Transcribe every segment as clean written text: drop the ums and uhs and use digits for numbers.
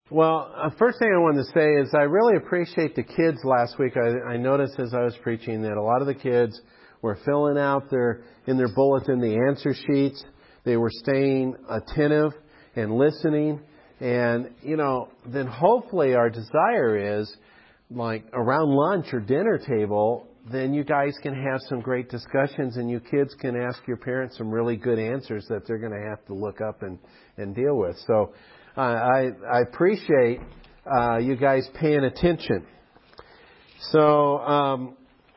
Well, first thing I wanted to say is I really appreciate the kids last week. I noticed as I was preaching that a lot of the kids were filling out in their bulletin the answer sheets. They were staying attentive and listening. And, then hopefully our desire is, like around lunch or dinner table, then you guys can have some great discussions and you kids can ask your parents some really good answers that they're going to have to look up and deal with. So I appreciate you guys paying attention. So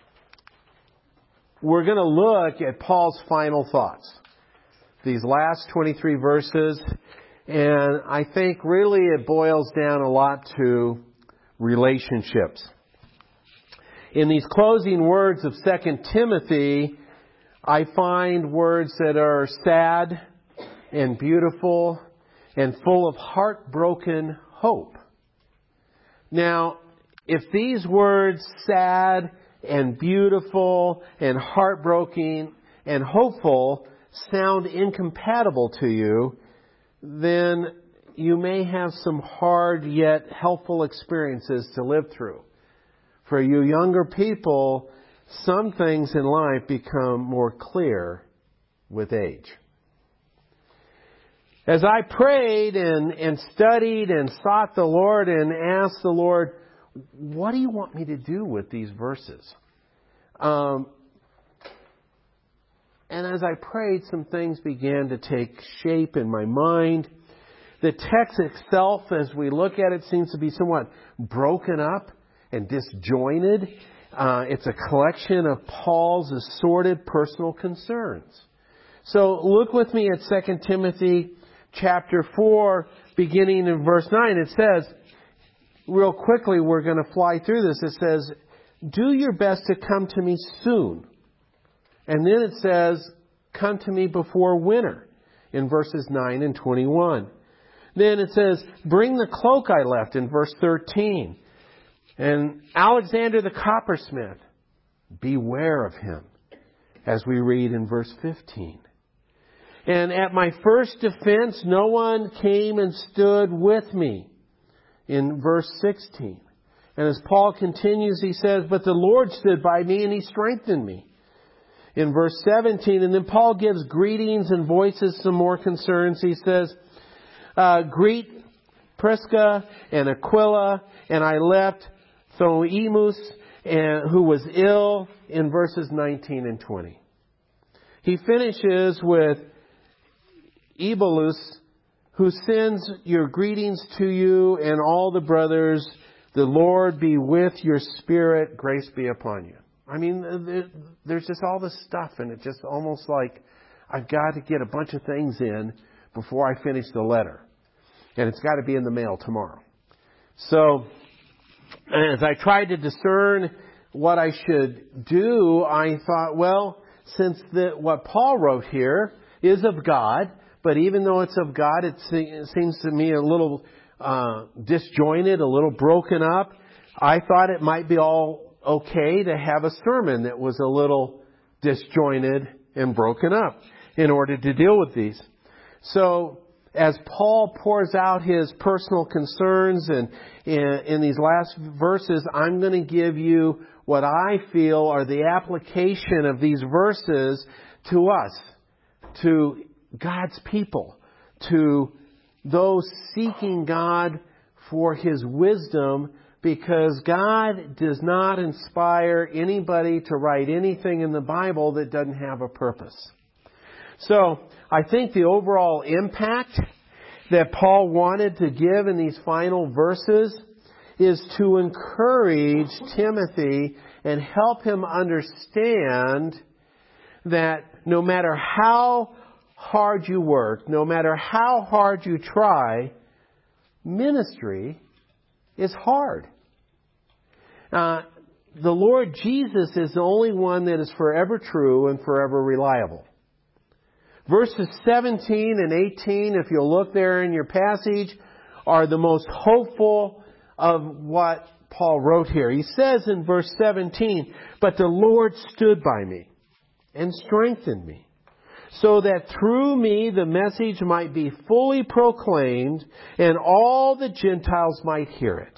we're going to look at Paul's final thoughts, these last 23 verses, and I think really it boils down a lot to relationships. In these closing words of 2 Timothy, I find words that are sad and beautiful and full of heartbroken hope. Now, if these words, sad and beautiful and heartbroken and hopeful, sound incompatible to you, then you may have some hard yet helpful experiences to live through. For you younger people, some things in life become more clear with age. As I prayed and studied and sought the Lord and asked the Lord, what do you want me to do with these verses? And as I prayed, some things began to take shape in my mind. The text itself, as we look at it, seems to be somewhat broken up and disjointed. It's a collection of Paul's assorted personal concerns. So look with me at 2 Timothy chapter 4, beginning in verse 9. It says, real quickly, we're going to fly through this. It says, do your best to come to me soon. And then it says, come to me before winter, in verses 9 and 21. Then it says, bring the cloak I left, in verse 13. And Alexander the coppersmith, beware of him, as we read in verse 15. And at my first defense, no one came and stood with me, in verse 16. And as Paul continues, he says, but the Lord stood by me and He strengthened me, in verse 17. And then Paul gives greetings and voices some more concerns. He says, greet Prisca and Aquila, and I left Trophimus, who was ill, in verses 19 and 20. He finishes with Eubulus, who sends your greetings to you and all the brothers. The Lord be with your spirit. Grace be upon you. I mean, there's just all this stuff, and it's just almost like I've got to get a bunch of things in before I finish the letter. And it's got to be in the mail tomorrow. So, as I tried to discern what I should do, I thought, well, since what Paul wrote here is of God, but even though it's of God, it seems to me a little disjointed, a little broken up. I thought it might be all okay to have a sermon that was a little disjointed and broken up in order to deal with these. So, as Paul pours out his personal concerns and in these last verses, I'm going to give you what I feel are the application of these verses to us, to God's people, to those seeking God for His wisdom, because God does not inspire anybody to write anything in the Bible that doesn't have a purpose. So, I think the overall impact that Paul wanted to give in these final verses is to encourage Timothy and help him understand that no matter how hard you work, no matter how hard you try, ministry is hard. The Lord Jesus is the only one that is forever true and forever reliable. Verses 17 and 18, if you'll look there in your passage, are the most hopeful of what Paul wrote here. He says in verse 17, but the Lord stood by me and strengthened me, so that through me the message might be fully proclaimed and all the Gentiles might hear it.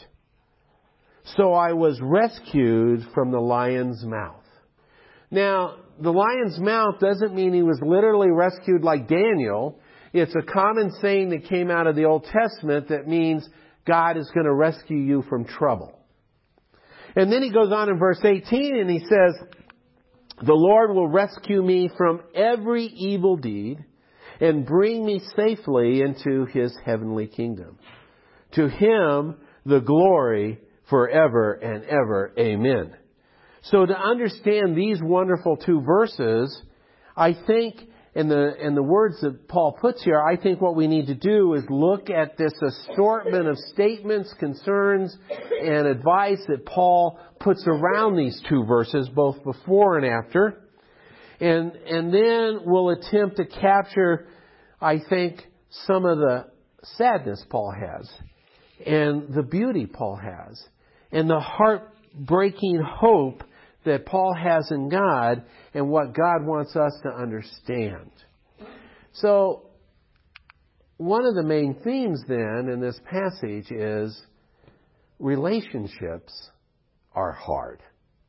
So I was rescued from the lion's mouth. Now, the lion's mouth doesn't mean he was literally rescued like Daniel. It's a common saying that came out of the Old Testament that means God is going to rescue you from trouble. And then he goes on in verse 18 and he says, the Lord will rescue me from every evil deed and bring me safely into His heavenly kingdom. To Him the glory forever and ever. Amen. So to understand these wonderful two verses, I think, in the words that Paul puts here, I think what we need to do is look at this assortment of statements, concerns, and advice that Paul puts around these two verses, both before and after. And then we'll attempt to capture, I think, some of the sadness Paul has, and the beauty Paul has, and the heartbreaking hope that Paul has in God and what God wants us to understand. So, one of the main themes then in this passage is relationships are hard.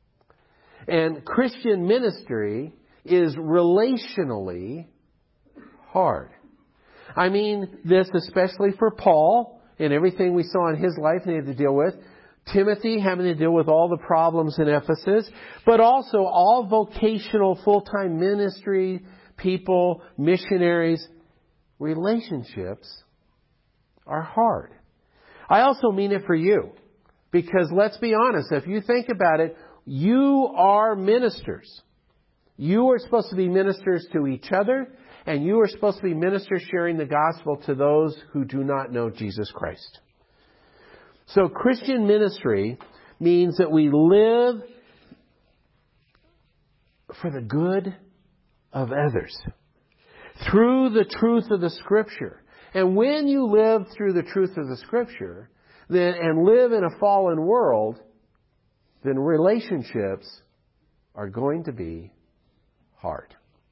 And Christian ministry is relationally hard. I mean this especially for Paul and everything we saw in his life and he had to deal with. Timothy having to deal with all the problems in Ephesus, but also all vocational full-time ministry people, missionaries. Relationships are hard. I also mean it for you, because let's be honest, if you think about it, you are ministers. You are supposed to be ministers to each other, and you are supposed to be ministers sharing the gospel to those who do not know Jesus Christ. So Christian ministry means that we live for the good of others through the truth of the Scripture. And when you live through the truth of the Scripture and live in a fallen world, then relationships are going to be hard.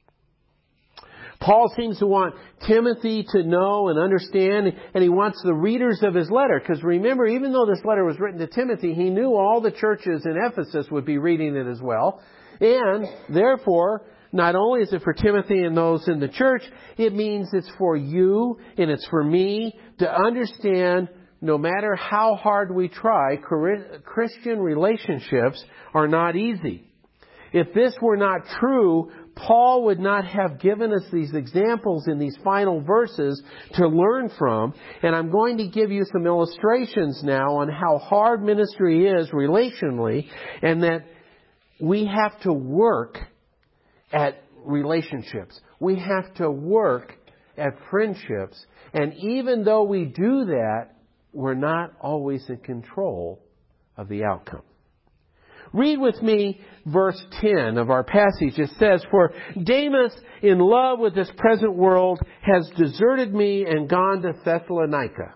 Paul seems to want Timothy to know and understand, and he wants the readers of his letter. Because remember, even though this letter was written to Timothy, he knew all the churches in Ephesus would be reading it as well. And therefore, not only is it for Timothy and those in the church, it means it's for you and it's for me to understand no matter how hard we try, Christian relationships are not easy. If this were not true, Paul would not have given us these examples in these final verses to learn from. And I'm going to give you some illustrations now on how hard ministry is relationally, and that we have to work at relationships. We have to work at friendships. And even though we do that, we're not always in control of the outcome. Read with me verse 10 of our passage. It says, "For Demas, in love with this present world, has deserted me and gone to Thessalonica."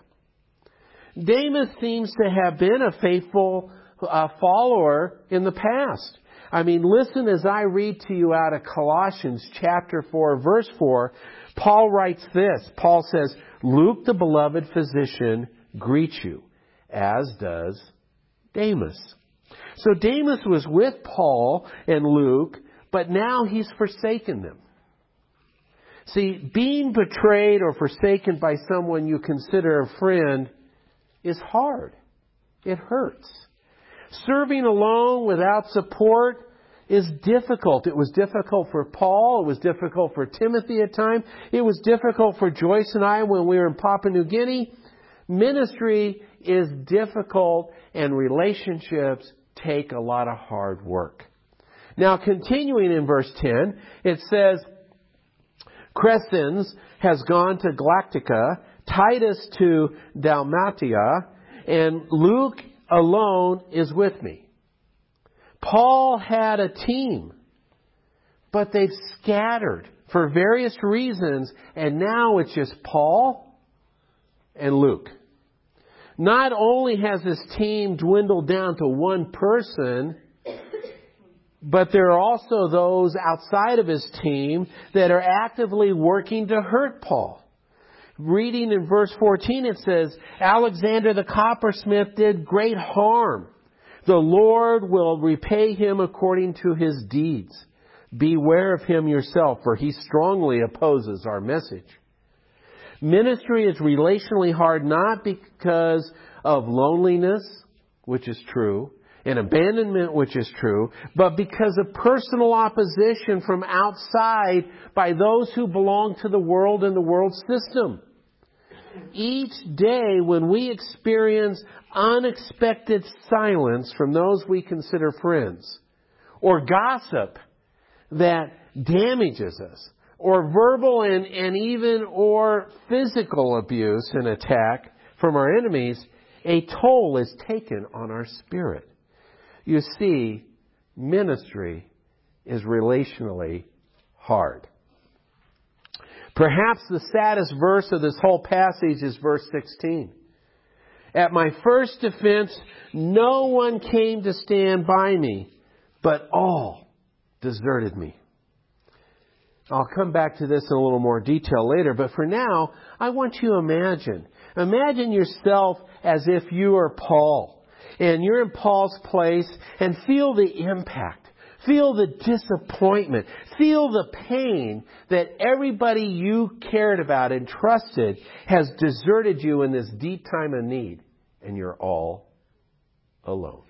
Demas seems to have been a faithful follower in the past. I mean, listen as I read to you out of Colossians chapter 4, verse 4. Paul writes this. Paul says, "Luke, the beloved physician, greets you, as does Demas." So Demas was with Paul and Luke, but now he's forsaken them. See, being betrayed or forsaken by someone you consider a friend is hard. It hurts. Serving alone without support is difficult. It was difficult for Paul. It was difficult for Timothy at times. It was difficult for Joyce and I when we were in Papua New Guinea. Ministry is difficult, and relationships take a lot of hard work. Now, continuing in verse 10, it says, "Crescens has gone to Galactica, Titus to Dalmatia, and Luke alone is with me." Paul had a team, but they've scattered for various reasons, and now it's just Paul and Luke. Not only has this team dwindled down to one person, But there are also those outside of his team that are actively working to hurt Paul. Reading in verse 14, it says, Alexander the coppersmith did great harm. The Lord will repay him according to his deeds. Beware of him yourself, for he strongly opposes our message. Ministry is relationally hard not because of loneliness, which is true, and abandonment, which is true, but because of personal opposition from outside by those who belong to the world and the world system. Each day when we experience unexpected silence from those we consider friends, or gossip that damages us, or verbal and even or physical abuse and attack from our enemies, a toll is taken on our spirit. You see, ministry is relationally hard. Perhaps the saddest verse of this whole passage is verse 16. At my first defense, no one came to stand by me, but all deserted me. I'll come back to this in a little more detail later, but for now, I want you to imagine yourself as if you are Paul, and you're in Paul's place, and feel the impact, feel the disappointment, feel the pain that everybody you cared about and trusted has deserted you in this deep time of need, and you're all alone.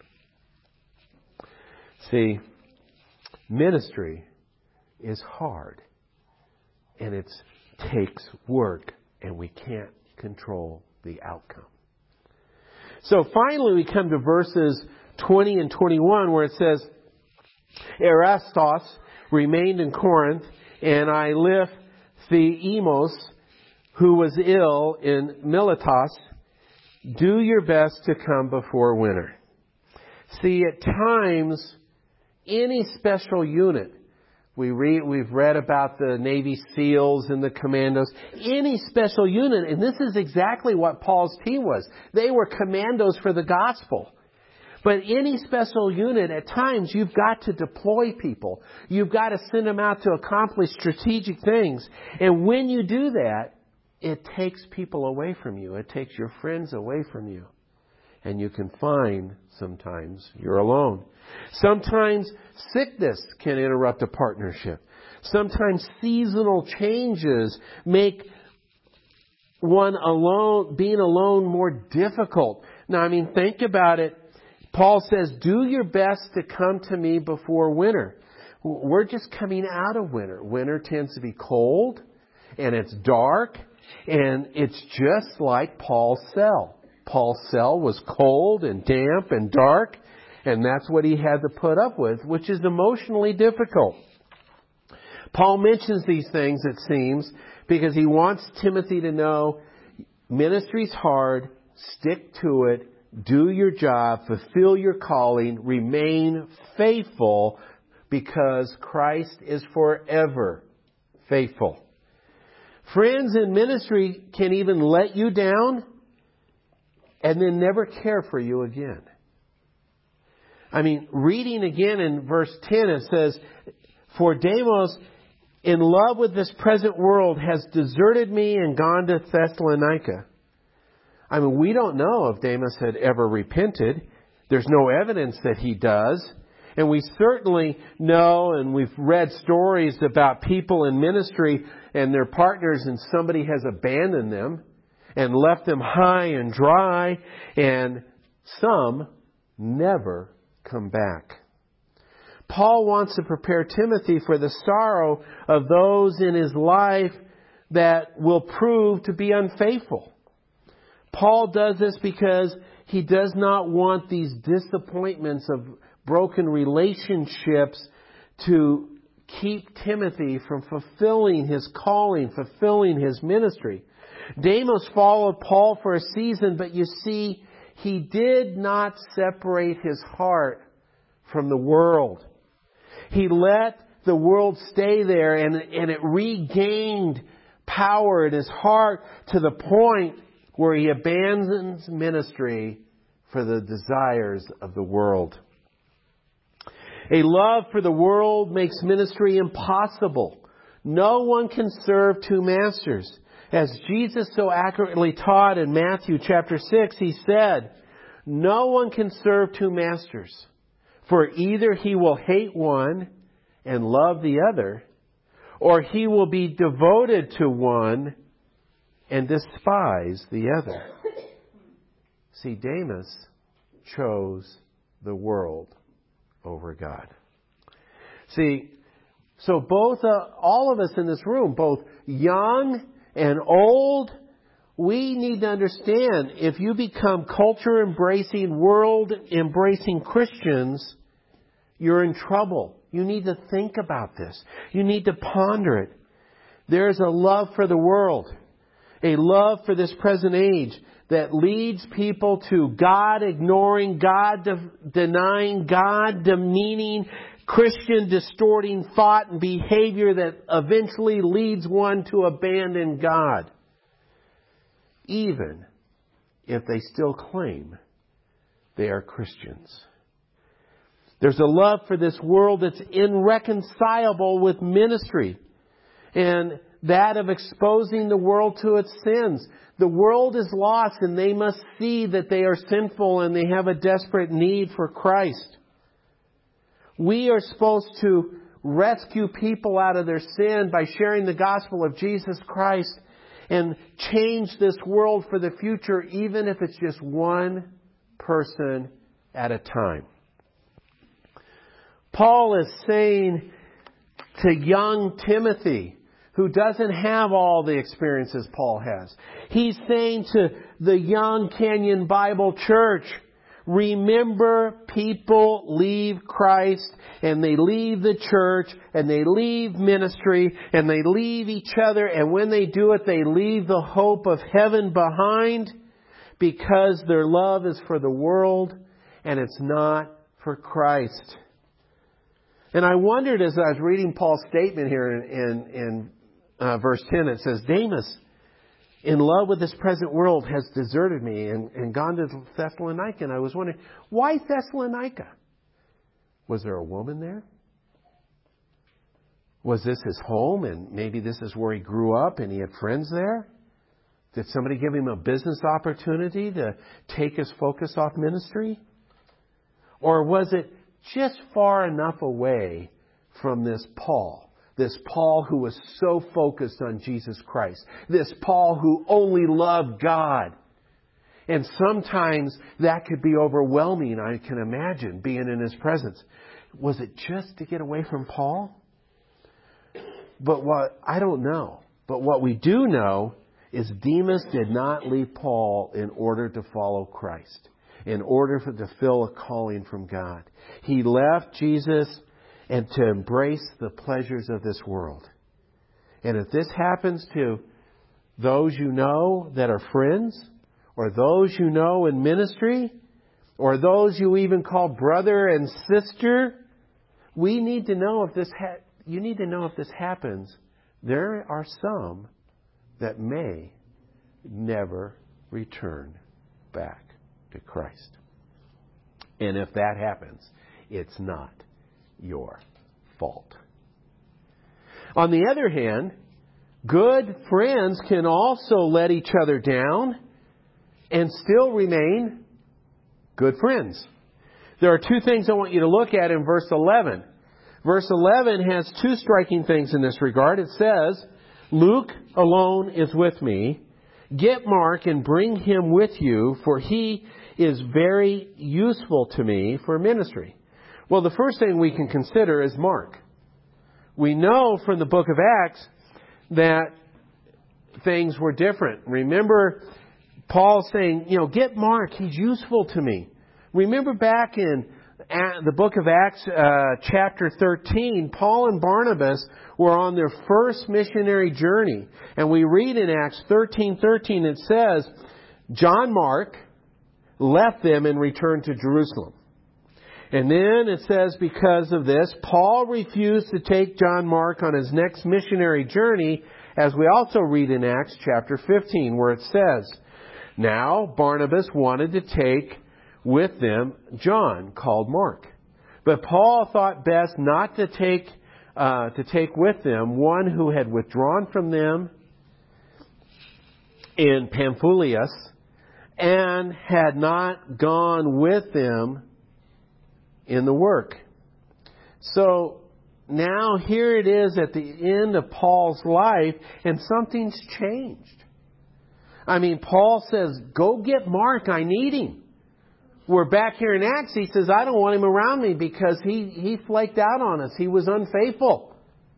See, ministry is hard. And it takes work, and we can't control the outcome. So finally we come to verses 20 and 21 where it says, Erastus remained in Corinth, and I left Theemos, who was ill in Miletus. Do your best to come before winter. See, at times, any special unit, we've read about the Navy SEALs and the commandos. Any special unit, and this is exactly what Paul's team was. They were commandos for the gospel. But any special unit, at times, you've got to deploy people. You've got to send them out to accomplish strategic things. And when you do that, it takes people away from you. It takes your friends away from you. And you can find sometimes you're alone. Sometimes sickness can interrupt a partnership. Sometimes seasonal changes make being alone more difficult. Now, think about it. Paul says, do your best to come to me before winter. We're just coming out of winter. Winter tends to be cold, and it's dark, and it's just like Paul's cell. Paul's cell was cold and damp and dark, and that's what he had to put up with, which is emotionally difficult. Paul mentions these things, it seems, because he wants Timothy to know ministry's hard, stick to it, do your job, fulfill your calling, remain faithful, because Christ is forever faithful. Friends in ministry can even let you down and then never care for you again. Reading again in verse 10, it says, For Demas, in love with this present world, has deserted me and gone to Thessalonica. We don't know if Demas had ever repented. There's no evidence that he does. And we certainly know, and we've read stories about people in ministry and their partners, and somebody has abandoned them and left them high and dry, and some never come back. Paul wants to prepare Timothy for the sorrow of those in his life that will prove to be unfaithful. Paul does this because he does not want these disappointments of broken relationships to keep Timothy from fulfilling his calling, fulfilling his ministry. Demas followed Paul for a season, but you see, he did not separate his heart from the world. He let the world stay there, and it regained power in his heart to the point where he abandons ministry for the desires of the world. A love for the world makes ministry impossible. No one can serve two masters. As Jesus so accurately taught in Matthew chapter 6, He said, no one can serve two masters, for either he will hate one and love the other, or he will be devoted to one and despise the other. See, Demas chose the world over God. See, so all of us in this room, both young and old, we need to understand, if you become culture-embracing, world-embracing Christians, you're in trouble. You need to think about this. You need to ponder it. There's a love for the world, a love for this present age that leads people to God-ignoring, God-denying, God-demeaning, Christian-distorting thought and behavior that eventually leads one to abandon God, even if they still claim they are Christians. There's a love for this world that's irreconcilable with ministry, and that of exposing the world to its sins. The world is lost, and they must see that they are sinful and they have a desperate need for Christ. We are supposed to rescue people out of their sin by sharing the gospel of Jesus Christ and change this world for the future, even if it's just one person at a time. Paul is saying to young Timothy, who doesn't have all the experiences Paul has, he's saying to the young Canyon Bible Church, remember, people leave Christ and they leave the church and they leave ministry and they leave each other, and when they do it, they leave the hope of heaven behind because their love is for the world and it's not for Christ. And I wondered as I was reading Paul's statement here in verse 10, it says, Demas, in love with this present world, has deserted me and gone to Thessalonica. And I was wondering, why Thessalonica? Was there a woman there? Was this his home and maybe this is where he grew up and he had friends there? Did somebody give him a business opportunity to take his focus off ministry? Or was it just far enough away from this Paul who was so focused on Jesus Christ, this Paul who only loved God? And sometimes that could be overwhelming, I can imagine, being in his presence. Was it just to get away from Paul? I don't know. But what we do know is Demas did not leave Paul in order to follow Christ, in order to fulfill a calling from God. He left Jesus and to embrace the pleasures of this world. And if this happens to those you know that are friends, or those you know in ministry, or those you even call brother and sister, we need to know if you need to know if this happens. There are some that may never return back to Christ. And if that happens, it's not your fault. On the other hand, good friends can also let each other down and still remain good friends. There are two things I want you to look at in verse 11. Verse 11 has two striking things in this regard. It says, Luke alone is with me. Get Mark and bring him with you, for he is very useful to me for ministry. Well, the first thing we can consider is Mark. We know from the book of Acts that things were different. Remember Paul saying, get Mark, he's useful to me. Remember back in the book of Acts, chapter 13, Paul and Barnabas were on their first missionary journey. And we read in Acts 13:13, it says, John Mark left them and returned to Jerusalem. And then it says, because of this, Paul refused to take John Mark on his next missionary journey, as we also read in Acts chapter 15, where it says, now Barnabas wanted to take with them John, called Mark. But Paul thought best not to take with them one who had withdrawn from them in Pamphylia and had not gone with them in the work. So now here it is at the end of Paul's life, and something's changed. I mean, Paul says, go get Mark, I need him. We're back here in Acts, he says, I don't want him around me because he flaked out on us. He was unfaithful.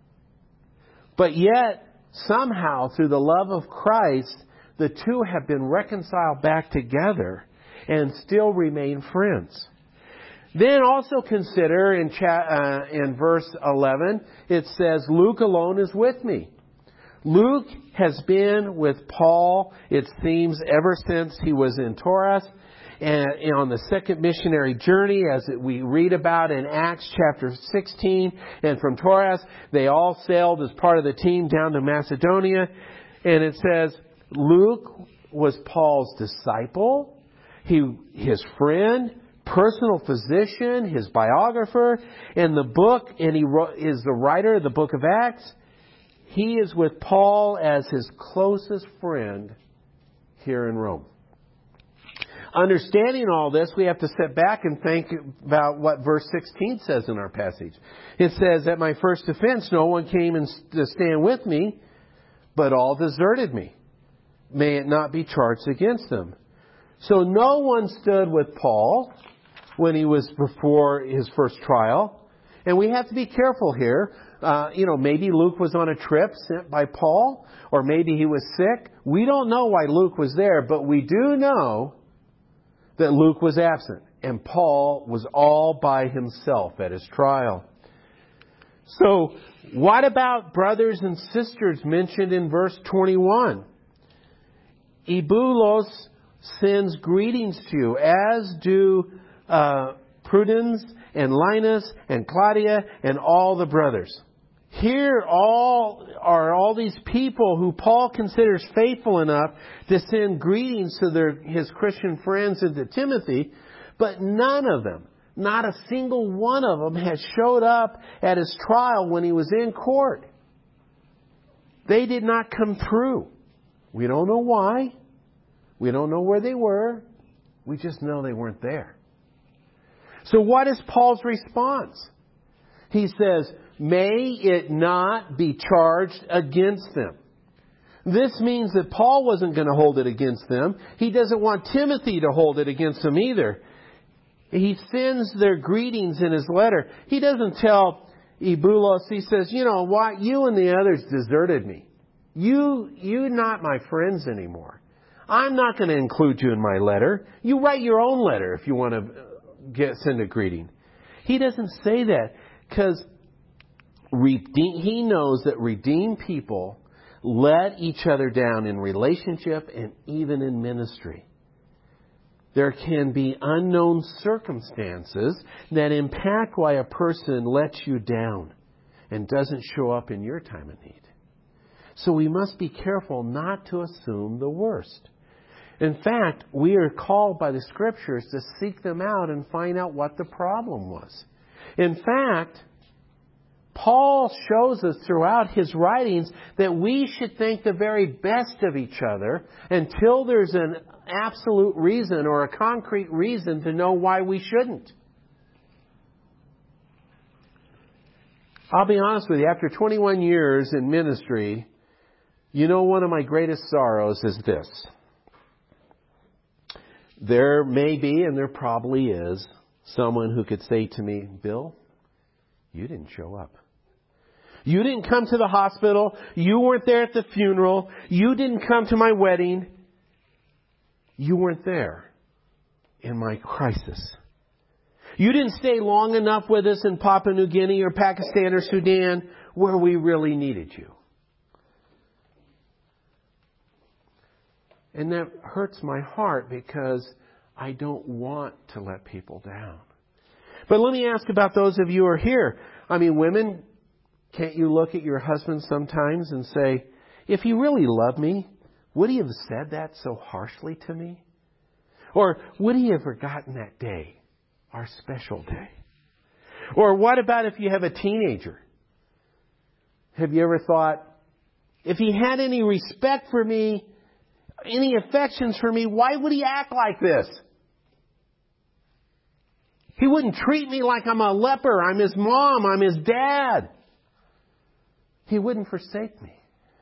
But yet, somehow, through the love of Christ, the two have been reconciled back together and still remain friends. Then also consider in verse 11, it says, Luke alone is with me. Luke has been with Paul, it seems, ever since he was in Troas and on the second missionary journey, as we read about in Acts chapter 16. And from Troas, they all sailed as part of the team down to Macedonia. And it says, Luke was Paul's disciple, his friend, personal physician, his biographer, and he is the writer of the book of Acts. He is with Paul as his closest friend here in Rome. Understanding all this, we have to step back and think about what verse 16 says in our passage. It says, at my first offense, no one came to stand with me, but all deserted me. May it not be charged against them. So no one stood with Paul when he was before his first trial. And we have to be careful here. Maybe Luke was on a trip sent by Paul, or maybe he was sick. We don't know why Luke was there, but we do know that Luke was absent, and Paul was all by himself at his trial. So, what about brothers and sisters mentioned in verse 21? Ebulos sends greetings to you, as do Prudence and Linus and Claudia and all the brothers. Here are all these people who Paul considers faithful enough to send greetings to his Christian friends and to Timothy, but none of them, not a single one of them, has showed up at his trial when he was in court. They did not come through. We don't know why. We don't know where they were. We just know they weren't there. So what is Paul's response? He says, may it not be charged against them. This means that Paul wasn't going to hold it against them. He doesn't want Timothy to hold it against them either. He sends their greetings in his letter. He doesn't tell Ebulos, he says, you know what, you and the others deserted me. You're not my friends anymore. I'm not going to include you in my letter. You write your own letter if you want to send a greeting. He doesn't say that because he knows that redeemed people let each other down in relationship and even in ministry. There can be unknown circumstances that impact why a person lets you down and doesn't show up in your time of need. So we must be careful not to assume the worst. In fact, we are called by the Scriptures to seek them out and find out what the problem was. In fact, Paul shows us throughout his writings that we should think the very best of each other until there's an absolute reason or a concrete reason to know why we shouldn't. I'll be honest with you, after 21 years in ministry, one of my greatest sorrows is this. There may be, and there probably is, someone who could say to me, Bill, you didn't show up. You didn't come to the hospital. You weren't there at the funeral. You didn't come to my wedding. You weren't there in my crisis. You didn't stay long enough with us in Papua New Guinea or Pakistan or Sudan where we really needed you. And that hurts my heart because I don't want to let people down. But let me ask about those of you who are here. Women, can't you look at your husband sometimes and say, if he really loved me, would he have said that so harshly to me? Or would he have forgotten that day, our special day? Or what about if you have a teenager? Have you ever thought, if he had any respect for me, any affections for me, why would he act like this? He wouldn't treat me like I'm a leper. I'm his mom. I'm his dad. He wouldn't forsake me.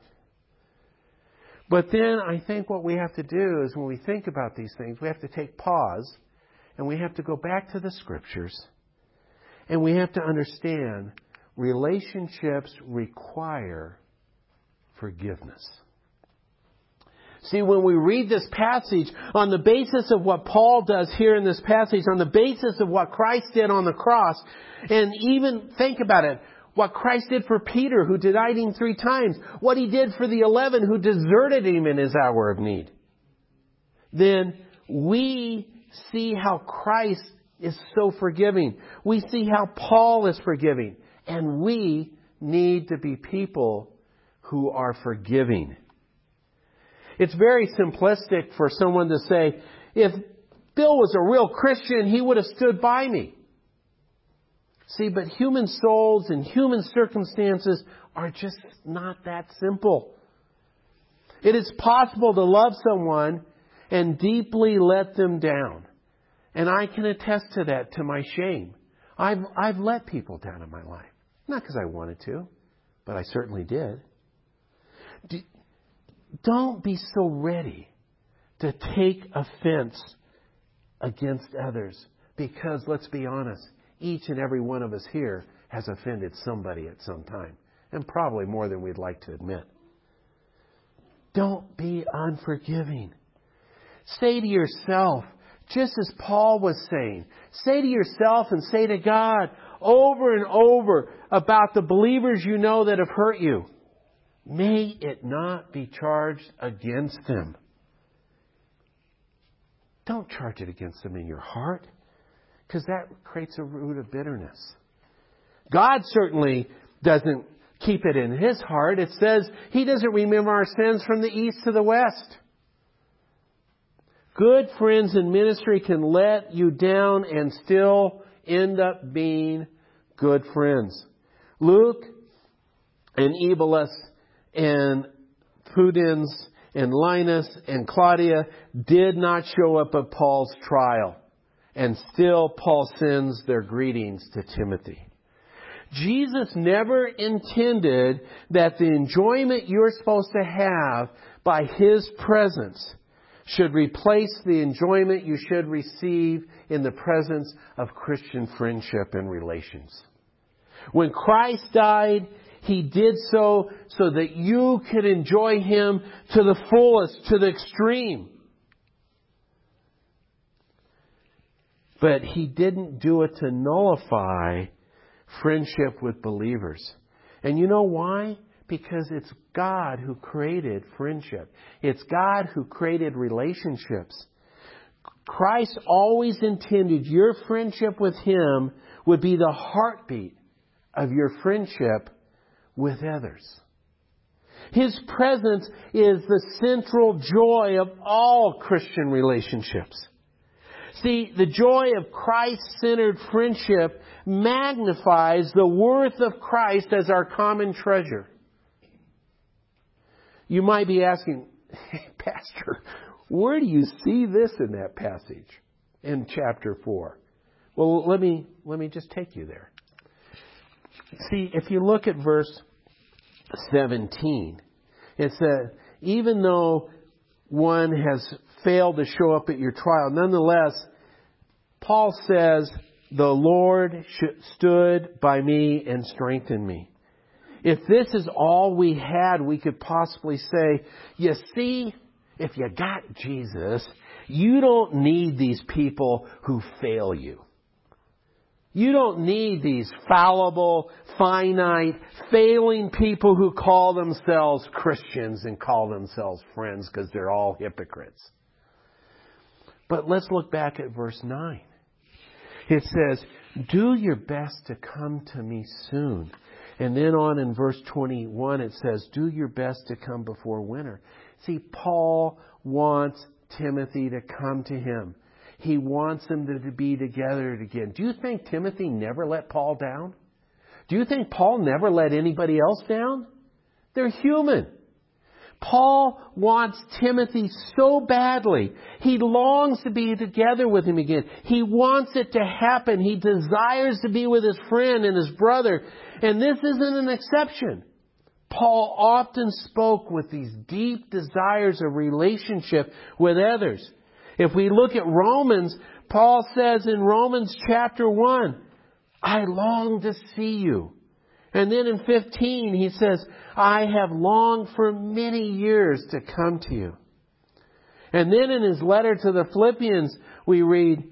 But then I think what we have to do is when we think about these things, we have to take pause and we have to go back to the Scriptures and we have to understand relationships require forgiveness. See, when we read this passage, on the basis of what Paul does here in this passage, on the basis of what Christ did on the cross, and even think about it, what Christ did for Peter, who denied Him 3 times, what He did for the 11 who deserted Him in His hour of need, then we see how Christ is so forgiving. We see how Paul is forgiving. And we need to be people who are forgiving. It's very simplistic for someone to say, if Bill was a real Christian, he would have stood by me. See, but human souls and human circumstances are just not that simple. It is possible to love someone and deeply let them down. And I can attest to that to my shame. I've let people down in my life. Not because I wanted to, but I certainly did. Don't be so ready to take offense against others. Because, let's be honest, each and every one of us here has offended somebody at some time. And probably more than we'd like to admit. Don't be unforgiving. Say to yourself, just as Paul was saying, say to yourself and say to God over and over about the believers you know that have hurt you. May it not be charged against them. Don't charge it against them in your heart, because that creates a root of bitterness. God certainly doesn't keep it in His heart. It says He doesn't remember our sins from the east to the west. Good friends in ministry can let you down and still end up being good friends. Luke and Eubulus and Pudens and Linus and Claudia did not show up at Paul's trial. And still Paul sends their greetings to Timothy. Jesus never intended that the enjoyment you're supposed to have by His presence should replace the enjoyment you should receive in the presence of Christian friendship and relations. When Christ died, He did so that you could enjoy Him to the fullest, to the extreme. But He didn't do it to nullify friendship with believers. And you know why? Because it's God who created friendship. It's God who created relationships. Christ always intended your friendship with Him would be the heartbeat of your friendship with others. His presence is the central joy of all Christian relationships. See, the joy of Christ-centered friendship magnifies the worth of Christ as our common treasure. You might be asking, hey, Pastor, where do you see this in that passage in chapter 4? Well, let me just take you there. See, if you look at verse 17, it says, even though one has failed to show up at your trial, nonetheless, Paul says, the Lord stood by me and strengthened me. If this is all we had, we could possibly say, you see, if you got Jesus, you don't need these people who fail you. You don't need these fallible, finite, failing people who call themselves Christians and call themselves friends because they're all hypocrites. But let's look back at verse 9. It says, do your best to come to me soon. And then on in verse 21 it says, do your best to come before winter. See, Paul wants Timothy to come to him. He wants them to be together again. Do you think Timothy never let Paul down? Do you think Paul never let anybody else down? They're human. Paul wants Timothy so badly. He longs to be together with him again. He wants it to happen. He desires to be with his friend and his brother. And this isn't an exception. Paul often spoke with these deep desires of relationship with others. If we look at Romans, Paul says in Romans chapter 1, I long to see you. And then in 15, he says, I have longed for many years to come to you. And then in his letter to the Philippians, we read,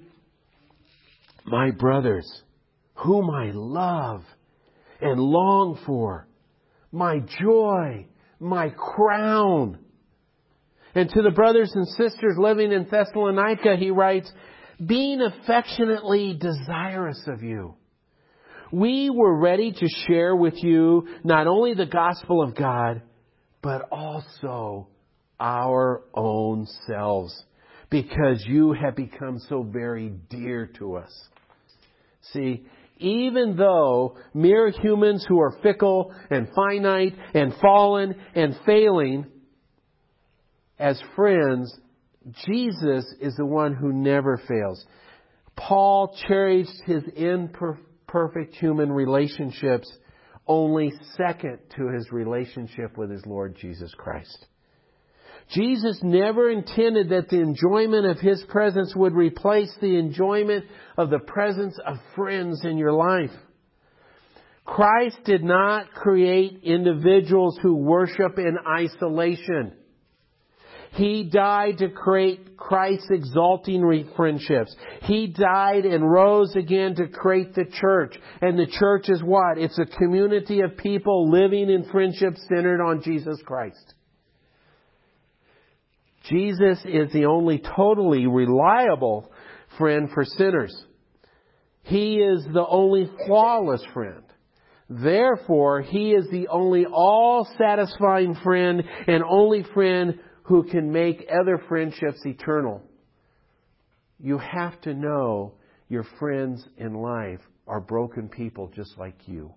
my brothers, whom I love and long for, my joy, my crown. And to the brothers and sisters living in Thessalonica, he writes, being affectionately desirous of you. We were ready to share with you not only the gospel of God, but also our own selves, because you have become so very dear to us. See, even though mere humans who are fickle and finite and fallen and failing, as friends, Jesus is the one who never fails. Paul cherished his imperfect human relationships only second to his relationship with his Lord Jesus Christ. Jesus never intended that the enjoyment of His presence would replace the enjoyment of the presence of friends in your life. Christ did not create individuals who worship in isolation. He died to create Christ-exalting friendships. He died and rose again to create the church. And the church is what? It's a community of people living in friendship centered on Jesus Christ. Jesus is the only totally reliable friend for sinners. He is the only flawless friend. Therefore, He is the only all-satisfying friend and only friend who can make other friendships eternal. You have to know your friends in life are broken people just like you.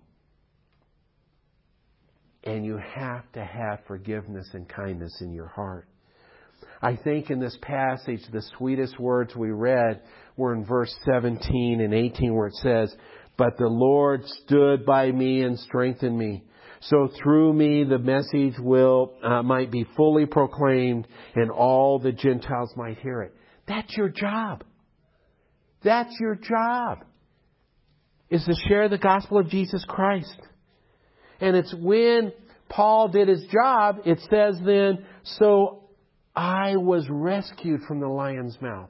And you have to have forgiveness and kindness in your heart. I think in this passage, the sweetest words we read were in verse 17 and 18 where it says, but the Lord stood by me and strengthened me. So through me the message might be fully proclaimed and all the Gentiles might hear it. That's your job. That's your job. Is to share the gospel of Jesus Christ. And it's when Paul did his job, it says then, so I was rescued from the lion's mouth.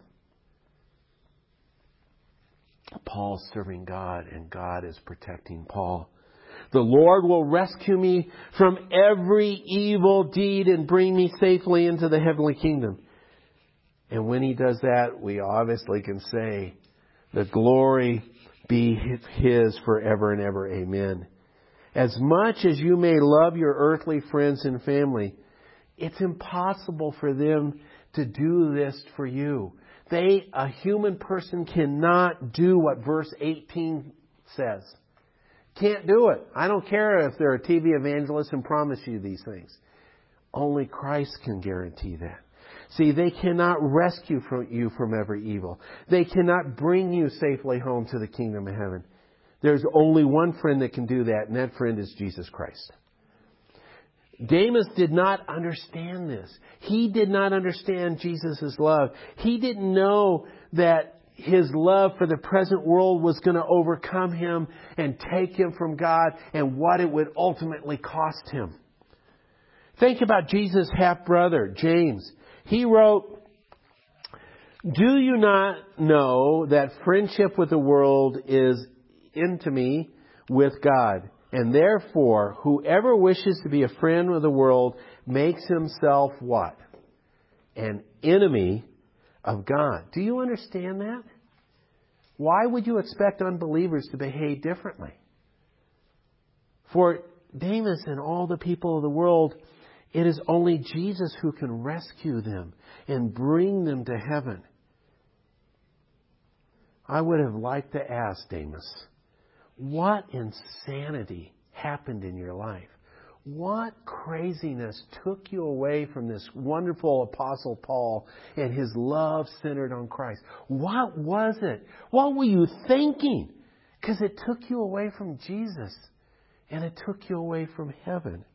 Paul's serving God and God is protecting Paul. The Lord will rescue me from every evil deed and bring me safely into the heavenly kingdom. And when He does that, we obviously can say, the glory be His forever and ever. Amen. As much as you may love your earthly friends and family, it's impossible for them to do this for you. A human person cannot do what verse 18 says. Can't do it. I don't care if they're a TV evangelist and promise you these things. Only Christ can guarantee that. See, they cannot rescue you from every evil. They cannot bring you safely home to the kingdom of heaven. There's only one friend that can do that, and that friend is Jesus Christ. Demas did not understand this. He did not understand Jesus' love. He didn't know that His love for the present world was going to overcome him and take him from God and what it would ultimately cost him. Think about Jesus' half-brother, James. He wrote, do you not know that friendship with the world is enmity with God? And therefore, whoever wishes to be a friend of the world makes himself what? An enemy of God. Do you understand that? Why would you expect unbelievers to behave differently? For Demas and all the people of the world, it is only Jesus who can rescue them and bring them to heaven. I would have liked to ask Demas, what insanity happened in your life? What craziness took you away from this wonderful Apostle Paul and his love centered on Christ? What was it? What were you thinking? Because it took you away from Jesus and it took you away from heaven.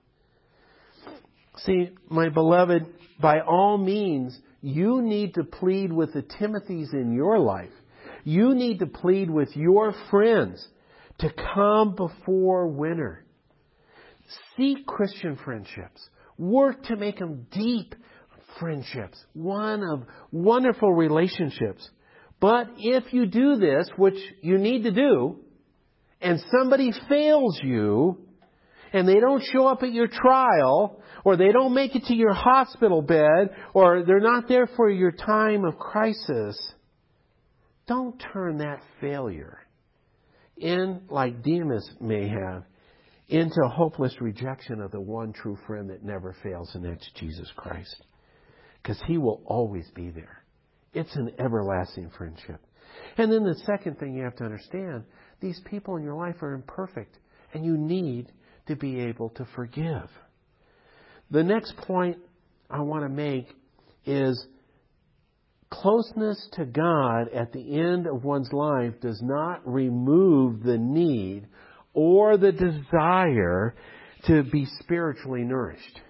See, my beloved, by all means, you need to plead with the Timothys in your life. You need to plead with your friends to come before winter. Seek Christian friendships. Work to make them deep friendships. One of wonderful relationships. But if you do this, which you need to do, and somebody fails you, and they don't show up at your trial, or they don't make it to your hospital bed, or they're not there for your time of crisis, don't turn that failure in, like Demas may have, into hopeless rejection of the one true friend that never fails, and that's Jesus Christ. Because He will always be there. It's an everlasting friendship. And then the second thing you have to understand, these people in your life are imperfect, and you need to be able to forgive. The next point I want to make is closeness to God at the end of one's life does not remove the need or the desire to be spiritually nourished.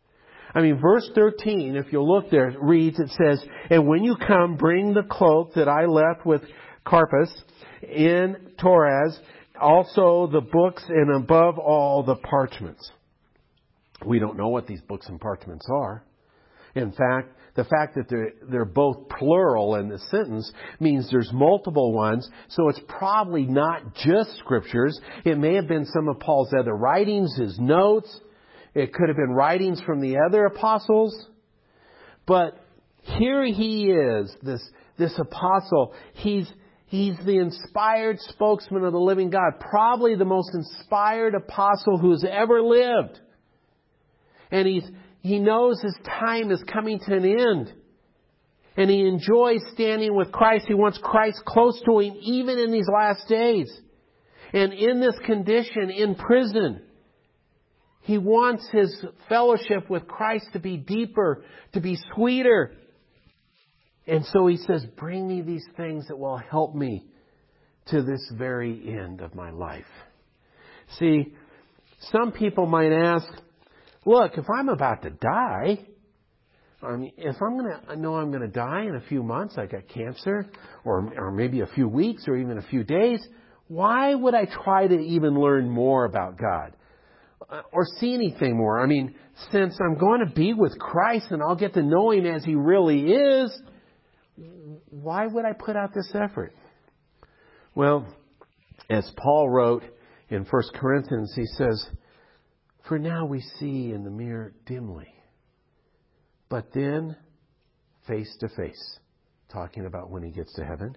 I mean, verse 13, if you'll look there, it reads, it says, "And when you come, bring the cloak that I left with Carpus in Troas, also the books, and above all the parchments." We don't know what these books and parchments are. In fact, the fact that they're both plural in the sentence means there's multiple ones. So it's probably not just scriptures. It may have been some of Paul's other writings, his notes. It could have been writings from the other apostles. But here he is, this apostle. He's the inspired spokesman of the living God. Probably the most inspired apostle who's ever lived. And he knows his time is coming to an end. And he enjoys standing with Christ. He wants Christ close to him even in these last days. And in this condition, in prison, he wants his fellowship with Christ to be deeper, to be sweeter. And so he says, bring me these things that will help me to this very end of my life. See, some people might ask, look, if I'm about to die, I mean, if I know I'm going to die in a few months, I got cancer, or maybe a few weeks, or even a few days, why would I try to even learn more about God? Or see anything more? I mean, since I'm going to be with Christ and I'll get to know Him as He really is, why would I put out this effort? Well, as Paul wrote in 1 Corinthians, he says, "For now we see in the mirror dimly, but then face to face," talking about when he gets to heaven.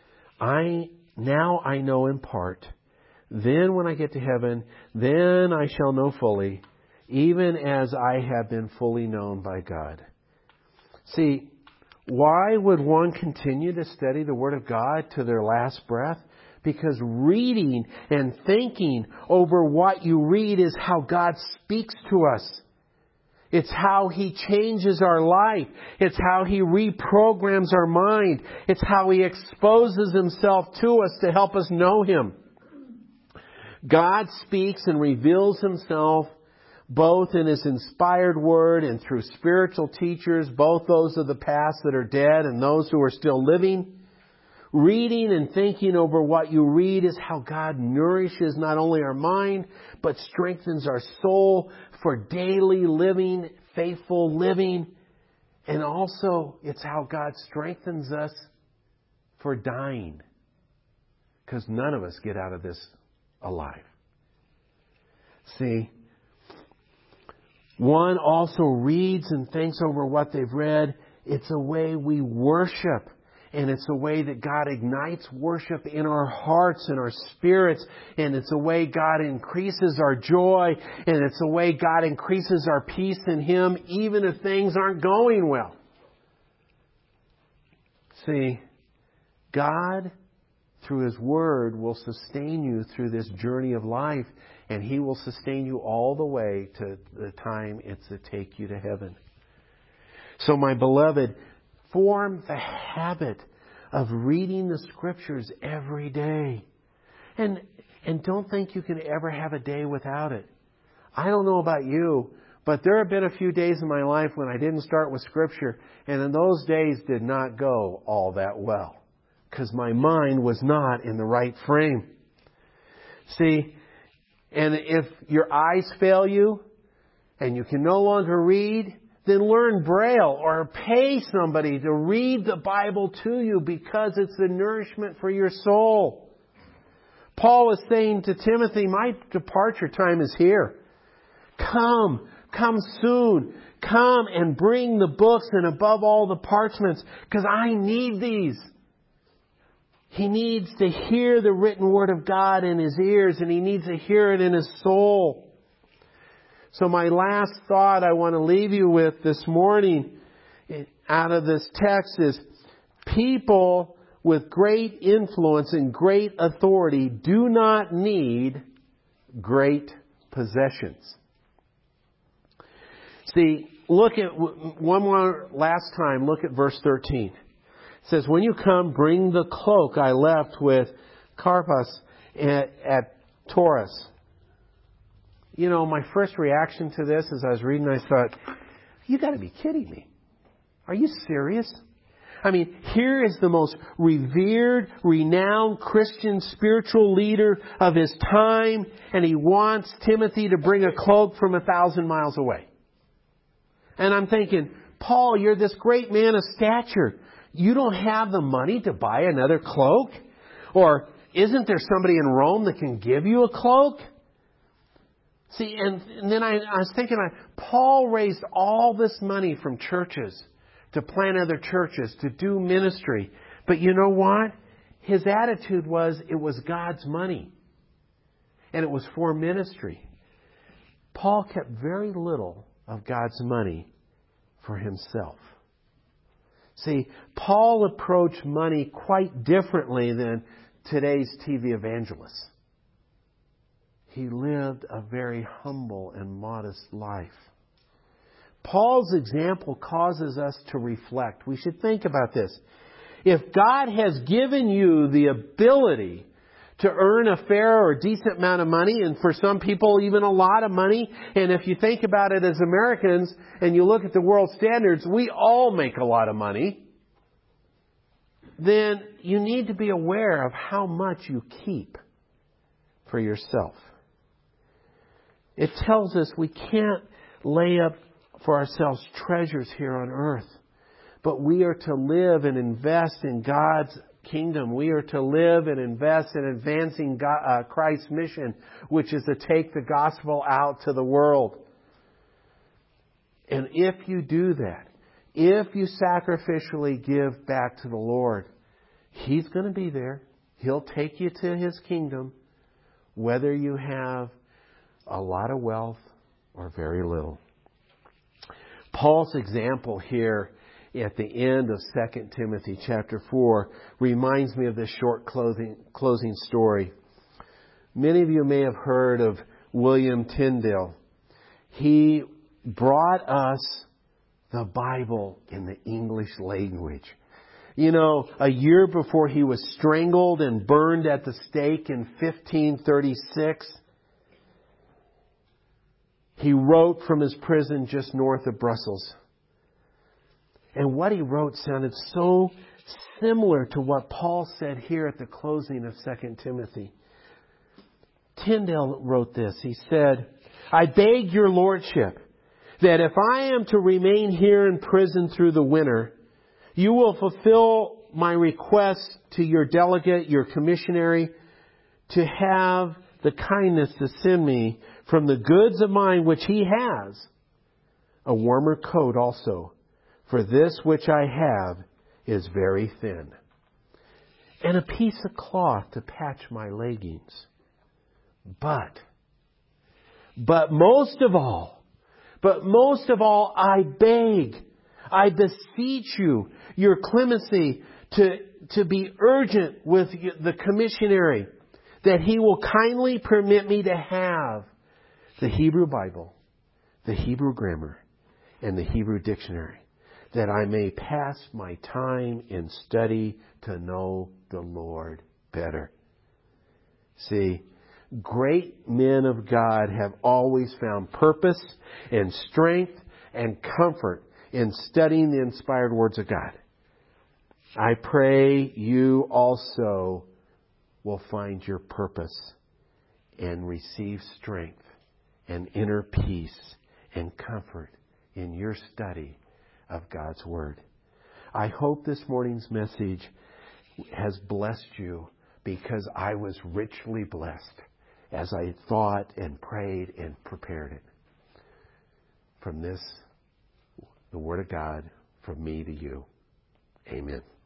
Now I know in part. Then when I get to heaven, then I shall know fully, even as I have been fully known by God." See, why would one continue to study the Word of God to their last breath? Because reading and thinking over what you read is how God speaks to us. It's how He changes our life. It's how He reprograms our mind. It's how He exposes Himself to us to help us know Him. God speaks and reveals Himself both in His inspired Word and through spiritual teachers, both those of the past that are dead and those who are still living. Reading and thinking over what you read is how God nourishes not only our mind, but strengthens our soul for daily living, faithful living. And also, it's how God strengthens us for dying. Because none of us get out of this alive. See, one also reads and thinks over what they've read. It's a way we worship. And it's a way that God ignites worship in our hearts and our spirits. And it's a way God increases our joy. And it's a way God increases our peace in Him, even if things aren't going well. See, God through His Word will sustain you through this journey of life, and He will sustain you all the way to the time it's to take you to heaven. So my beloved, form the habit of reading the Scriptures every day. And don't think you can ever have a day without it. I don't know about you, but there have been a few days in my life when I didn't start with Scripture, and in those days did not go all that well, because my mind was not in the right frame. See, and if your eyes fail you and you can no longer read, then learn Braille or pay somebody to read the Bible to you, because it's the nourishment for your soul. Paul is saying to Timothy, my departure time is here. Come soon. Come and bring the books and above all the parchments, because I need these. He needs to hear the written Word of God in his ears, and he needs to hear it in his soul. So my last thought I want to leave you with this morning out of this text is, people with great influence and great authority do not need great possessions. See, look at one more last time. Look at verse 13. It says, when you come, bring the cloak I left with Carpus at Taurus. You know, my first reaction to this as I was reading, I thought, you got to be kidding me. Are you serious? I mean, here is the most revered, renowned Christian spiritual leader of his time, and he wants Timothy to bring a cloak from 1,000 miles away. And I'm thinking, Paul, you're this great man of stature. You don't have the money to buy another cloak? Or isn't there somebody in Rome that can give you a cloak? See, and then I was thinking, Paul raised all this money from churches to plant other churches, to do ministry. But you know what? His attitude was, it was God's money. And it was for ministry. Paul kept very little of God's money for himself. See, Paul approached money quite differently than today's TV evangelists. He lived a very humble and modest life. Paul's example causes us to reflect. We should think about this. If God has given you the ability to earn a fair or decent amount of money, and for some people even a lot of money, and if you think about it as Americans and you look at the world standards, we all make a lot of money, then you need to be aware of how much you keep for yourself. It tells us we can't lay up for ourselves treasures here on earth, but we are to live and invest in God's kingdom. We are to live and invest in advancing Christ's mission, which is to take the gospel out to the world. And if you do that, if you sacrificially give back to the Lord, He's going to be there. He'll take you to His kingdom, whether you have a lot of wealth or very little. Paul's example here at the end of 2 Timothy chapter 4 reminds me of this short closing story. Many of you may have heard of William Tyndale. He brought us the Bible in the English language. You know, a year before he was strangled and burned at the stake in 1536, he wrote from his prison just north of Brussels. And what he wrote sounded so similar to what Paul said here at the closing of 2 Timothy. Tyndale wrote this. He said, I beg your lordship that if I am to remain here in prison through the winter, you will fulfill my request to your delegate, your commissionary, to have the kindness to send me from the goods of mine which he has, a warmer coat also, for this which I have is very thin, and a piece of cloth to patch my leggings. But most of all, I beg, I beseech you, your clemency, to be urgent with the commissionary that he will kindly permit me to have the Hebrew Bible, the Hebrew grammar, and the Hebrew dictionary, that I may pass my time in study to know the Lord better. See, great men of God have always found purpose and strength and comfort in studying the inspired words of God. I pray you also will find your purpose and receive strength and inner peace and comfort in your study of God's Word. I hope this morning's message has blessed you, because I was richly blessed as I thought and prayed and prepared it. From this, the Word of God, from me to you. Amen.